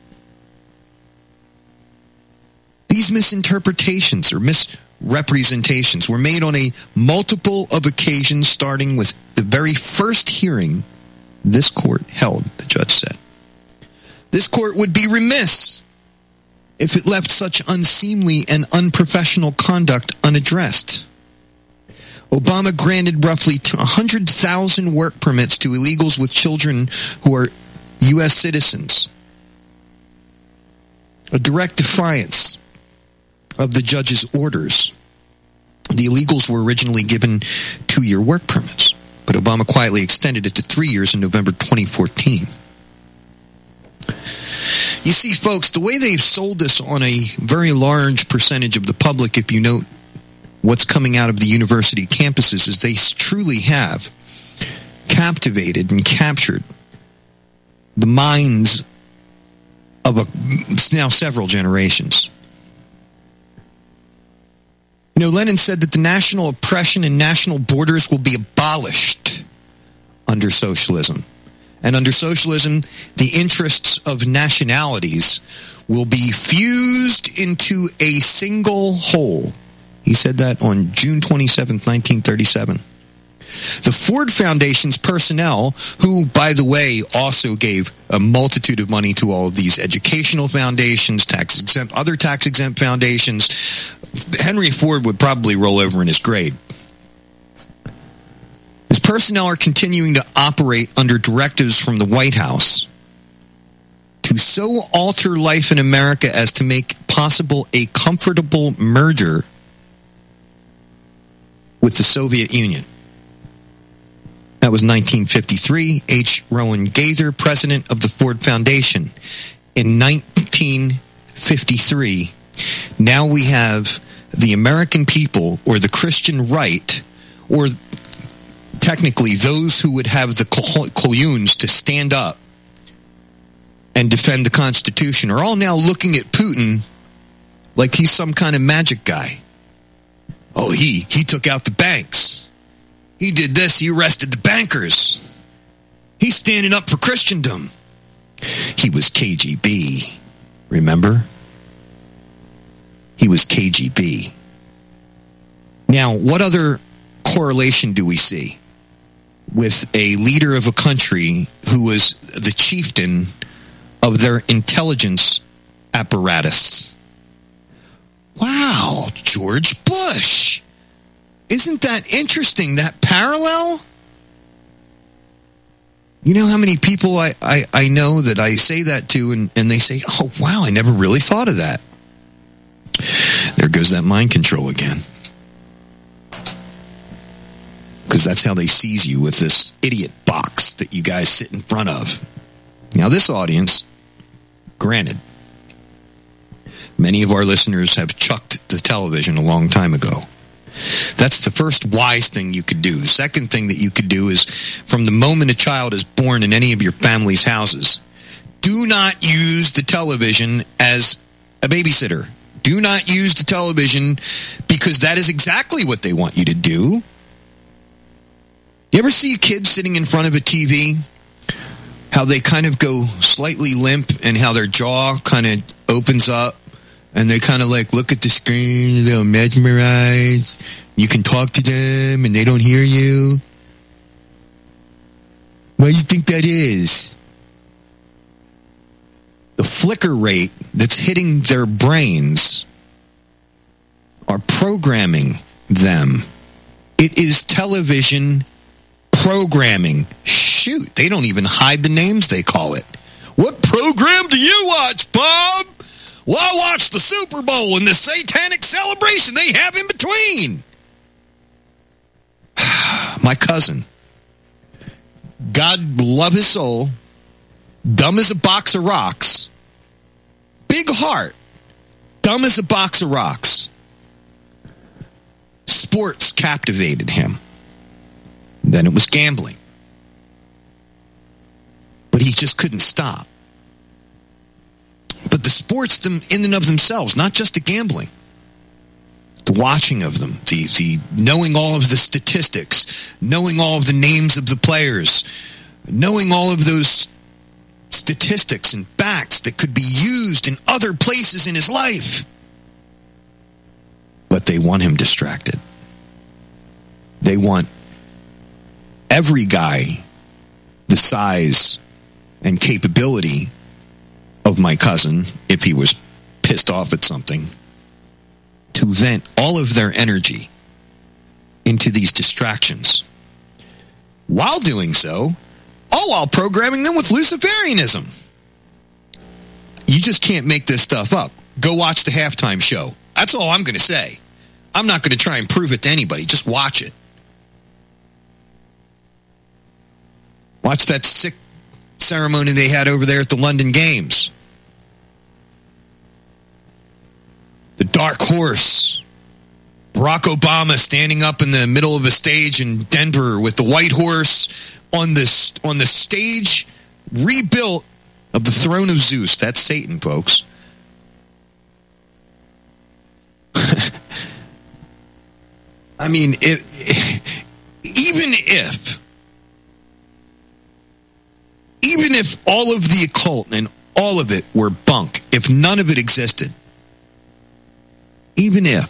These misinterpretations or misrepresentations were made on a multiple of occasions, starting with the very first hearing this court held, the judge said. This court would be remiss if it left such unseemly and unprofessional conduct unaddressed. Obama granted roughly one hundred thousand work permits to illegals with children who are U S citizens. A direct defiance of the judge's orders. The illegals were originally given two-year work permits, but Obama quietly extended it to three years in November twenty fourteen. You see, folks, the way they've sold this on a very large percentage of the public, if you note what's coming out of the university campuses, is they truly have captivated and captured the minds of a, now several generations. You know, Lenin said that the national oppression and national borders will be abolished under socialism. And under socialism, the interests of nationalities will be fused into a single whole. He said that on June twenty-seventh, nineteen thirty-seven. The Ford Foundation's personnel, who, by the way, also gave a multitude of money to all of these educational foundations, tax-exempt, other tax-exempt foundations, Henry Ford would probably roll over in his grave. His personnel are continuing to operate under directives from the White House to so alter life in America as to make possible a comfortable merger with the Soviet Union. That was nineteen fifty-three. H. Rowan Gaither, president of the Ford Foundation. In nineteen fifty-three, now we have the American people, or the Christian right, or technically those who would have the colluns to stand up and defend the Constitution, are all now looking at Putin like he's some kind of magic guy. Oh, he, he took out the banks. He did this, he arrested the bankers. He's standing up for Christendom. He was K G B, remember? He was K G B. Now, what other correlation do we see with a leader of a country who was the chieftain of their intelligence apparatus? Wow, George Bush. Isn't that interesting, that parallel? You know how many people I, I, I know that I say that to, and, and they say, oh, wow, I never really thought of that. There goes that mind control again. Because that's how they seize you, with this idiot box that you guys sit in front of. Now, this audience, granted, many of our listeners have chucked the television a long time ago. That's the first wise thing you could do. The second thing that you could do is, from the moment a child is born in any of your family's houses, do not use the television as a babysitter. Do not use the television, because that is exactly what they want you to do. You ever see a kid sitting in front of a T V? How they kind of go slightly limp and how their jaw kind of opens up and they kind of like look at the screen, they're mesmerized. You can talk to them and they don't hear you. Why do you think that is? The flicker rate that's hitting their brains are programming them. It is television programming. Shoot, they don't even hide the names they call it. What program do you watch, Bob? Well, I watch the Super Bowl and the satanic celebration they have in between. My cousin, God love his soul, dumb as a box of rocks, big heart, dumb as a box of rocks. Sports captivated him. Then it was gambling. But he just couldn't stop. But the sports them in and of themselves, not just the gambling, the watching of them, the, the knowing all of the statistics, knowing all of the names of the players, knowing all of those statistics and facts that could be used in other places in his life. But they want him distracted. They want every guy the size and capability of my cousin, if he was pissed off at something, to vent all of their energy into these distractions. While doing so, all while programming them with Luciferianism. You just can't make this stuff up. Go watch the halftime show. That's all I'm going to say. I'm not going to try and prove it to anybody. Just watch it. Watch that sick ceremony they had over there at the London Games. The Dark Horse. Barack Obama standing up in the middle of a stage in Denver with the White Horse on this on the stage rebuilt of the throne of Zeus. That's Satan, folks. I mean, it, it, even if Even if all of the occult and all of it were bunk, if none of it existed, even if,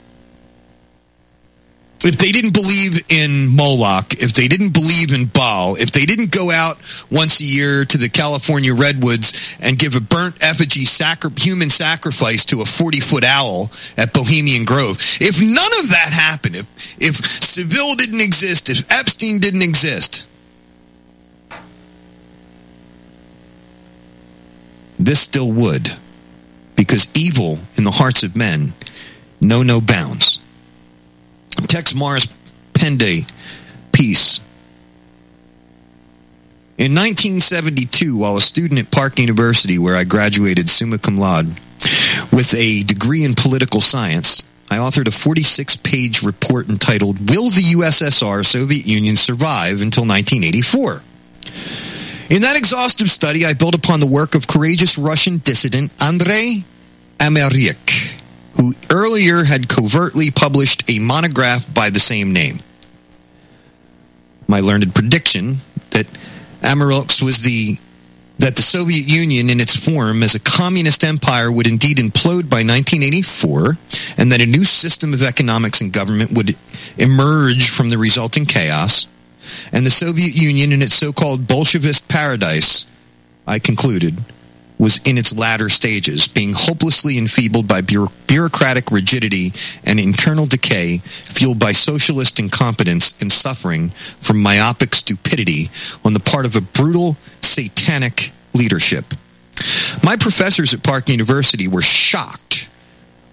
if they didn't believe in Moloch, if they didn't believe in Baal, if they didn't go out once a year to the California redwoods and give a burnt effigy sacri- human sacrifice to a forty-foot owl at Bohemian Grove, if none of that happened, if, if Seville didn't exist, if Epstein didn't exist, this still would, because evil in the hearts of men know no bounds. Tex Mars penned a piece in nineteen seventy-two while a student at Park University, where I graduated summa cum laude with a degree in political science. I authored a forty-six page report entitled, "Will the U S S R, Soviet Union, survive until nineteen eighty-four?" In that exhaustive study, I built upon the work of courageous Russian dissident Andrei Amerik, who earlier had covertly published a monograph by the same name. My learned prediction that Amerik's was the that the Soviet Union in its form as a communist empire would indeed implode by nineteen eighty-four, and that a new system of economics and government would emerge from the resulting chaos, and the Soviet Union in its so-called Bolshevist paradise, I concluded, was in its latter stages, being hopelessly enfeebled by bureau- bureaucratic rigidity and internal decay, fueled by socialist incompetence and suffering from myopic stupidity on the part of a brutal, satanic leadership. My professors at Park University were shocked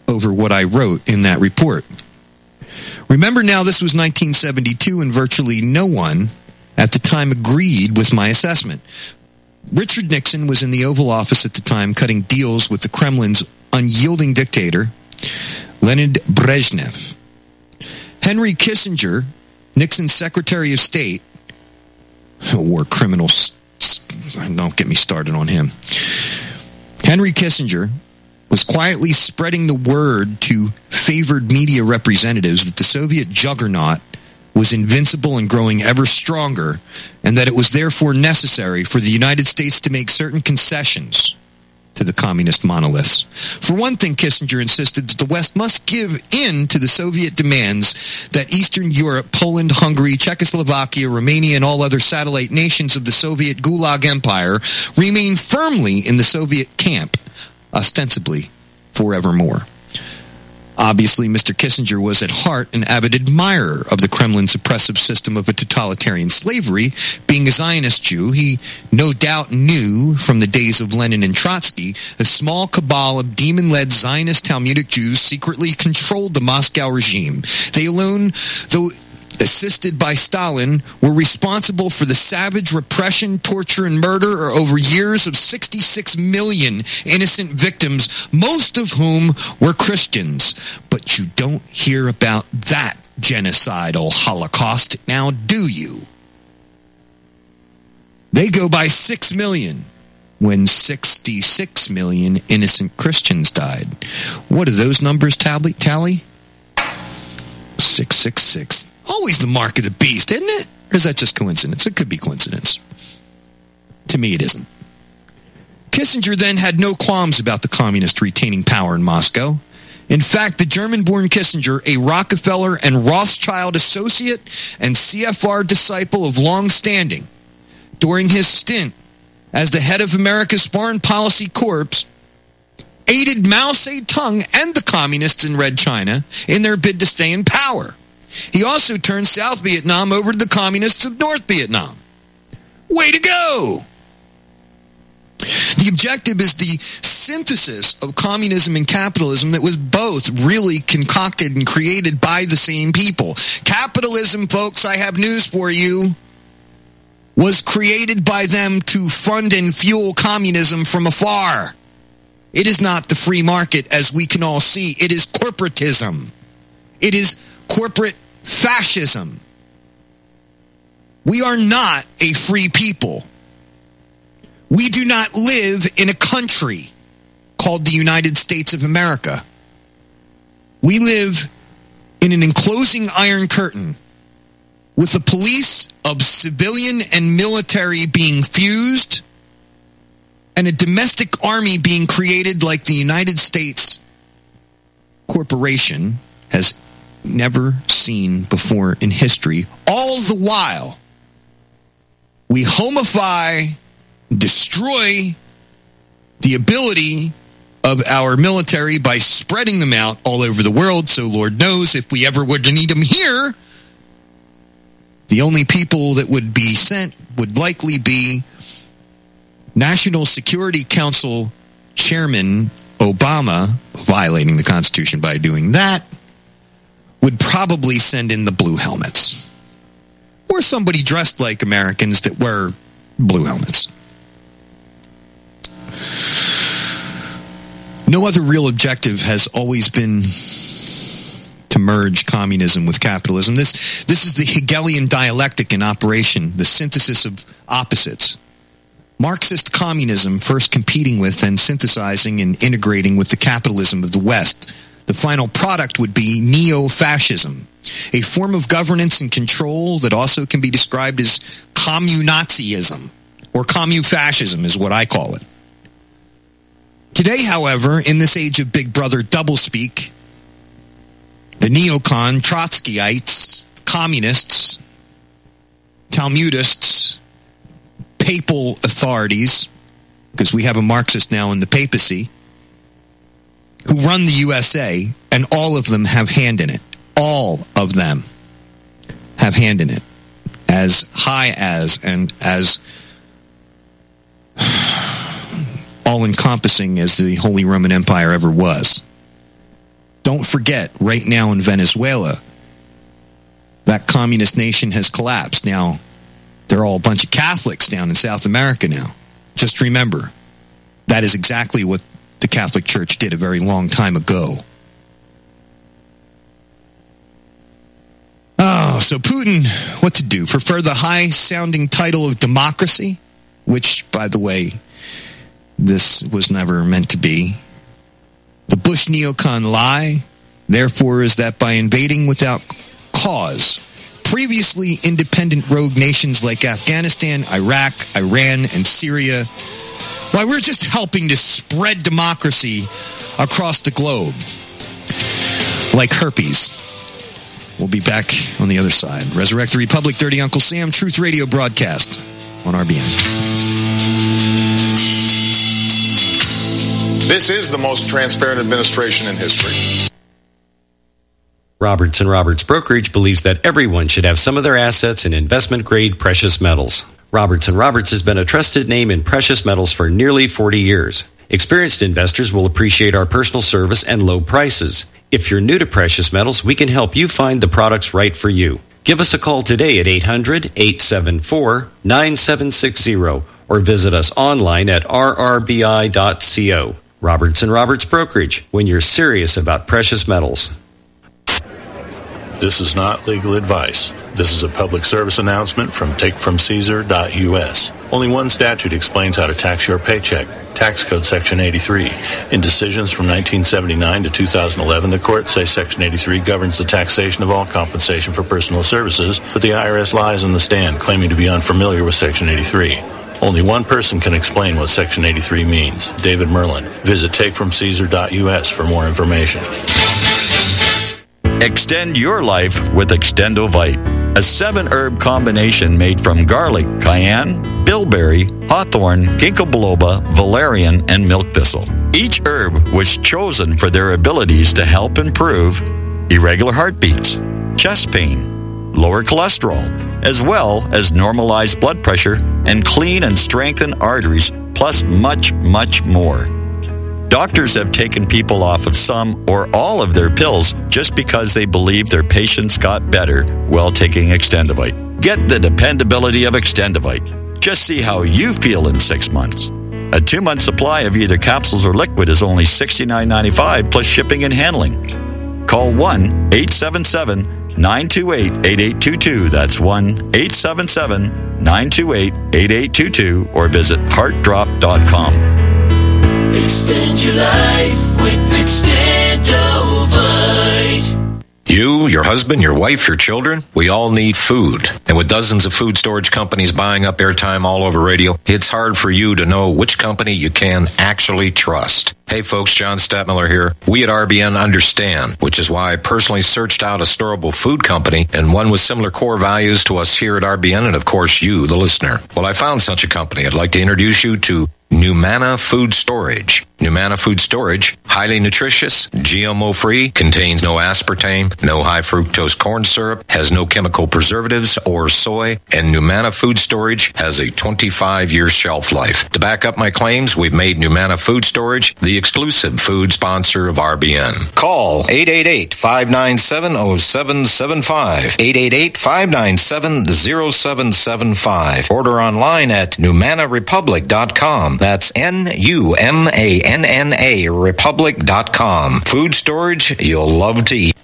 over what I wrote in that report. Remember now, this was nineteen seventy-two, and virtually no one at the time agreed with my assessment. Richard Nixon was in the Oval Office at the time, cutting deals with the Kremlin's unyielding dictator, Leonid Brezhnev. Henry Kissinger, Nixon's Secretary of State, war criminal, don't get me started on him. Henry Kissinger was quietly spreading the word to favored media representatives that the Soviet juggernaut was invincible and growing ever stronger, and that it was therefore necessary for the United States to make certain concessions to the communist monoliths. For one thing, Kissinger insisted that the West must give in to the Soviet demands that Eastern Europe, Poland, Hungary, Czechoslovakia, Romania, and all other satellite nations of the Soviet Gulag Empire remain firmly in the Soviet camp, ostensibly forevermore. Obviously, Mister Kissinger was at heart an avid admirer of the Kremlin's oppressive system of a totalitarian slavery. Being a Zionist Jew, he no doubt knew from the days of Lenin and Trotsky, a small cabal of demon-led Zionist Talmudic Jews secretly controlled the Moscow regime. They alone, though assisted by Stalin, were responsible for the savage repression, torture, and murder over years of sixty-six million innocent victims, most of whom were Christians. But you don't hear about that genocidal Holocaust now, do you? They go by six million when sixty-six million innocent Christians died. What do those numbers tally? tally? six six six. Always the mark of the beast, isn't it? Or is that just coincidence? It could be coincidence. To me, it isn't. Kissinger then had no qualms about the communists retaining power in Moscow. In fact, the German-born Kissinger, a Rockefeller and Rothschild associate and C F R disciple of long standing, during his stint as the head of America's Foreign Policy Corps, aided Mao Zedong and the communists in Red China in their bid to stay in power. He also turned South Vietnam over to the communists of North Vietnam. Way to go! The objective is the synthesis of communism and capitalism that was both really concocted and created by the same people. Capitalism, folks, I have news for you, was created by them to fund and fuel communism from afar. It is not the free market, as we can all see. It is corporatism. It is corporate fascism. We are not a free people. We do not live in a country called the United States of America. We live in an enclosing iron curtain with the police of civilian and military being fused and a domestic army being created like the United States corporation has never seen before in history. All the while, we homify, destroy the ability of our military by spreading them out all over the world. So Lord knows if we ever would need them here, the only people that would be sent would likely be National Security Council Chairman Obama, violating the Constitution by doing that, would probably send in the blue helmets. Or somebody dressed like Americans that wear blue helmets. No other real objective has always been to merge communism with capitalism. This, this is the Hegelian dialectic in operation, the synthesis of opposites. Marxist communism first competing with and synthesizing and integrating with the capitalism of the West. The final product would be neo-fascism, a form of governance and control that also can be described as communazism, or commu-fascism is what I call it. Today, however, in this age of Big Brother doublespeak, the neocon, Trotskyites, communists, Talmudists, papal authorities, because we have a Marxist now in the papacy, who run the U S A, and all of them have hand in it. All of them have hand in it. As high as and as all-encompassing as the Holy Roman Empire ever was. Don't forget, right now in Venezuela, that communist nation has collapsed. Now, they're all a bunch of Catholics down in South America now. Just remember, that is exactly what the Catholic Church did a very long time ago. Oh, so Putin, what to do? Prefer the high-sounding title of democracy, which, by the way, this was never meant to be. The Bush neocon lie, therefore, is that by invading without cause, previously independent rogue nations like Afghanistan, Iraq, Iran, and Syria, why, we're just helping to spread democracy across the globe. Like herpes. We'll be back on the other side. Resurrect the Republic, Dirty Uncle Sam, Truth Radio broadcast on R B N.
This is the most transparent administration in history.
Roberts and Roberts Brokerage believes that everyone should have some of their assets in investment-grade precious metals. Roberts and Roberts has been a trusted name in precious metals for nearly forty years. Experienced investors will appreciate our personal service and low prices. If you're new to precious metals, we can help you find the products right for you. Give us a call today at eight hundred, eight seven four, nine seven six zero or visit us online at r r b i dot co. Roberts and Roberts Brokerage, when you're serious about precious metals.
This is not legal advice. This is a public service announcement from take from caesar dot u s. Only one statute explains how to tax your paycheck. Tax Code Section eighty-three. In decisions from nineteen seventy-nine to two thousand eleven, the courts say Section eighty-three governs the taxation of all compensation for personal services, but the I R S lies on the stand, claiming to be unfamiliar with Section eighty-three. Only one person can explain what Section eighty-three means, David Merlin. Visit take from caesar dot u s for more information.
Extend your life with Extendovite, a seven-herb combination made from garlic, cayenne, bilberry, hawthorn, ginkgo biloba, valerian, and milk thistle. Each herb was chosen for their abilities to help improve irregular heartbeats, chest pain, lower cholesterol, as well as normalize blood pressure and clean and strengthen arteries, plus much, much more. Doctors have taken people off of some or all of their pills just because they believe their patients got better while taking Extendovite. Get the dependability of Extendovite. Just see how you feel in six months. A two-month supply of either capsules or liquid is only sixty-nine ninety-five plus shipping and handling. Call one eight seven seven, nine two eight, eight eight two two. That's one eight seven seven, nine two eight, eight eight two two or visit heart drop dot com.
Extend your life with Extendovite.
You, your husband, your wife, your children, we all need food. And with dozens of food storage companies buying up airtime all over radio, it's hard for you to know which company you can actually trust. Hey folks, John Stadtmiller here. We at R B N understand, which is why I personally searched out a storable food company and one with similar core values to us here at R B N and of course you, the listener. Well, I found such a company. I'd like to introduce you to Numana Food Storage. Numana Food Storage, highly nutritious, G M O-free, contains no aspartame, no high fructose corn syrup, has no chemical preservatives or soy, and Numana Food Storage has a twenty-five year shelf life. To back up my claims, we've made Numana Food Storage the exclusive food sponsor of R B N. Call eight eight eight, five nine seven, zero seven seven five, eight eight eight, five nine seven, zero seven seven five. Order online at numana republic dot com. That's N U M A N N A republic dot com. Food storage you'll love to eat.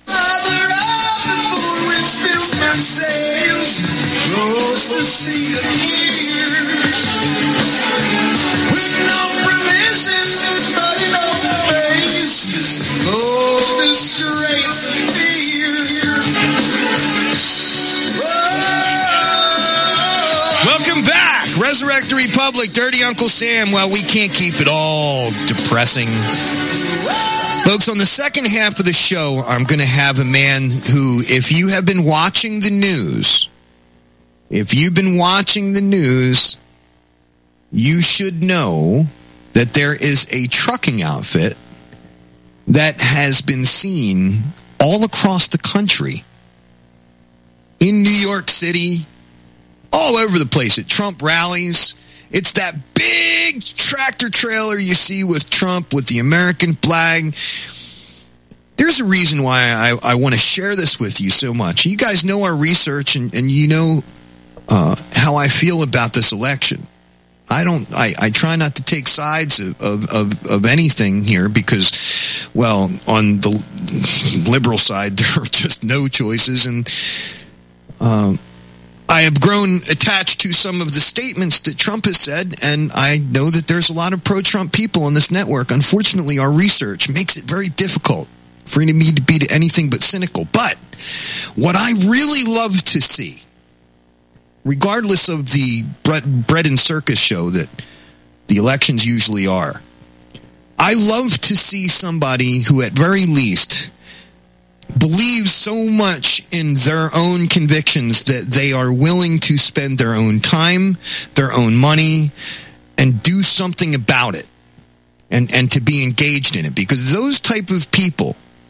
Welcome back. Resurrect the Republic, Dirty Uncle Sam. Well, we can't keep it all depressing. Folks, on the second half of the show, I'm going to have a man who, if you have been watching the news, if you've been watching the news, you should know that there is a trucking outfit that has been seen all across the country. In New York City, all over the place at Trump rallies. It's that big tractor trailer you see with Trump with the American flag. There's here's the reason why I, I want to share this with you so much. You guys know our research, and, and you know uh, how I feel about this election. I don't. I, I try not to take sides of, of, of, of anything here because, well, on the liberal side, there are just no choices, and um, I have grown attached to some of the statements that Trump has said, and I know that there's a lot of pro-Trump people on this network. Unfortunately, our research makes it very difficult for me to be anything but cynical. But what I really love to see, regardless of the bread and circus show that the elections usually are, I love to see somebody who at very least believes so much in their own convictions that they are willing to spend their own time, their own money, and do something about it, and, and to be engaged in it. Because those type of people,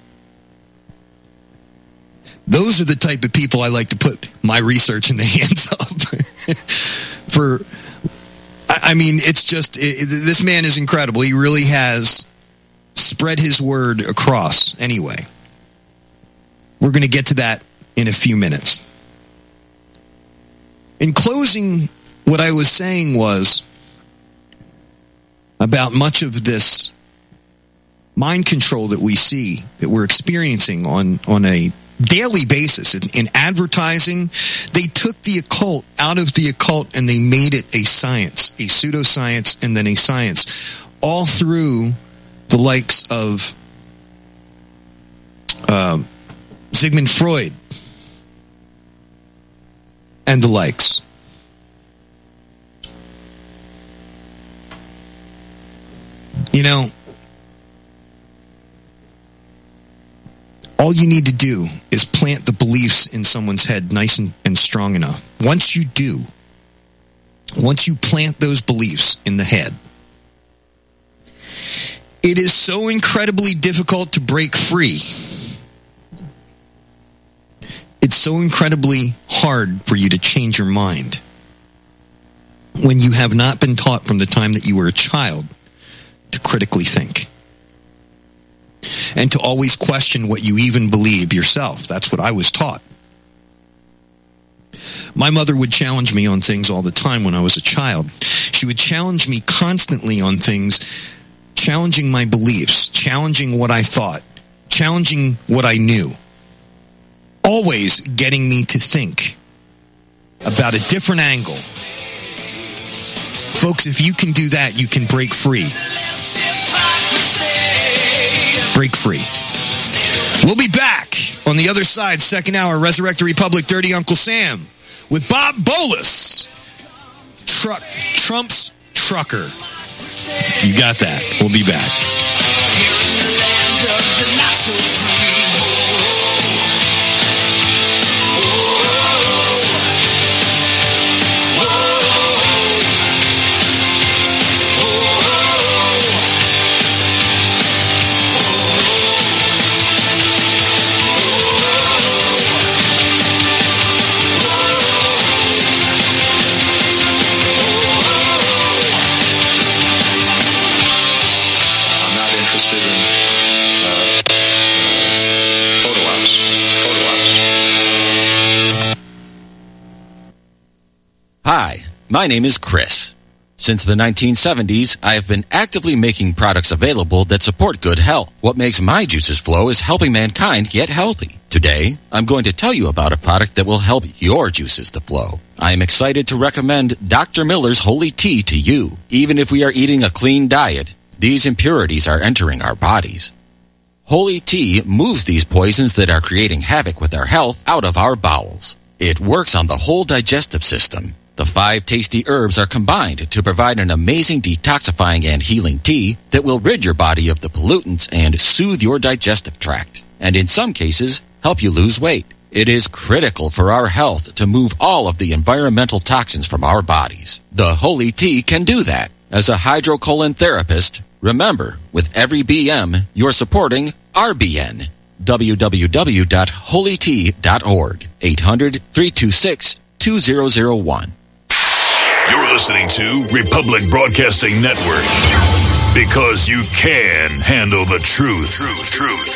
those are the type of people I like to put my research in the hands of. For, I mean, it's just, it, this man is incredible. He really has spread his word across. Anyway, we're going to get to that in a few minutes. In closing, what I was saying was about much of this mind control that we see, that we're experiencing on, on a daily basis. In, in advertising, they took the occult out of the occult and they made it a science, a pseudoscience, and then a science, all through the likes of uh, Sigmund Freud and the likes. You know, all you need to do is plant the beliefs in someone's head nice and, and strong enough. Once you do, once you plant those beliefs in the head, it is so incredibly difficult to break free. It's so incredibly hard for you to change your mind when you have not been taught from the time that you were a child to critically think. And to always question what you even believe yourself. That's what I was taught. My mother would challenge me on things all the time when I was a child. She would challenge me constantly on things, challenging my beliefs, challenging what I thought, challenging what I knew. Always getting me to think about a different angle. Folks, if you can do that, you can break free. Break free. We'll be back on the other side, second hour, Resurrect the Republic, Dirty Uncle Sam, with Bob Bolus, Truck, Trump's trucker. You got that. We'll be back.
Hi, my name is Chris. Since the nineteen seventies, I have been actively making products available that support good health. What makes my juices flow is helping mankind get healthy. Today, I'm going to tell you about a product that will help your juices to flow. I am excited to recommend Doctor Miller's Holy Tea to you. Even if we are eating a clean diet, these impurities are entering our bodies. Holy Tea moves these poisons that are creating havoc with our health out of our bowels. It works on the whole digestive system. The five tasty herbs are combined to provide an amazing detoxifying and healing tea that will rid your body of the pollutants and soothe your digestive tract, and in some cases, help you lose weight. It is critical for our health to move all of the environmental toxins from our bodies. The Holy Tea can do that. As a hydrocolon therapist, remember, with every B M, you're supporting R B N. w w w dot holy tea dot org. eight hundred, three two six, two zero zero one.
You're listening to Republic Broadcasting Network. Because you can handle the truth. Truth, truth.